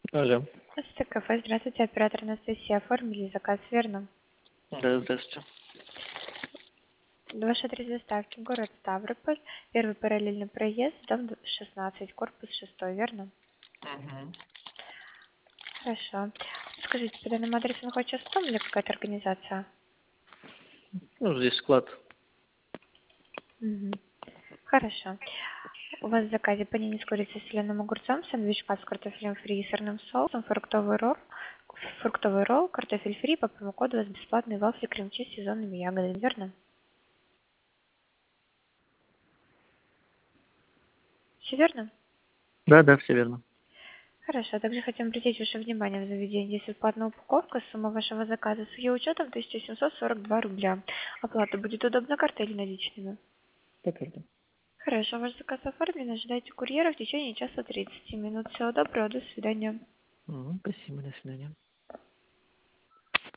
Алло. Здравствуйте, кафе. Здравствуйте, оператор Анастасия. Оформили заказ, верно? Да, здравствуйте. Ваш адрес доставки, город Ставрополь, первый параллельный проезд, дом 16, корпус 6, верно? Мгм. Хорошо. Скажите, по данному адресу находится дом или какая-то организация? Ну, здесь склад. Мгм. Хорошо. У вас в заказе панини с курицей, соленым огурцом, сэндвич с картофелем фри и сырным соусом, фруктовый ролл, картофель фри, по промокоду у вас бесплатный вафли крем-чиз с сезонными ягодами, верно? Все верно? Да, да, все верно. Хорошо. Также хотим обратить ваше внимание, в заведении есть бесплатная упаковка. Сумма вашего заказа с ее учетом 1742 рубля. Оплата будет удобна картой или наличными? По карте. Хорошо. Ваш заказ оформлен. Ожидайте курьера в течение часа 30 минут. Всего доброго. До свидания. Спасибо, до свидания.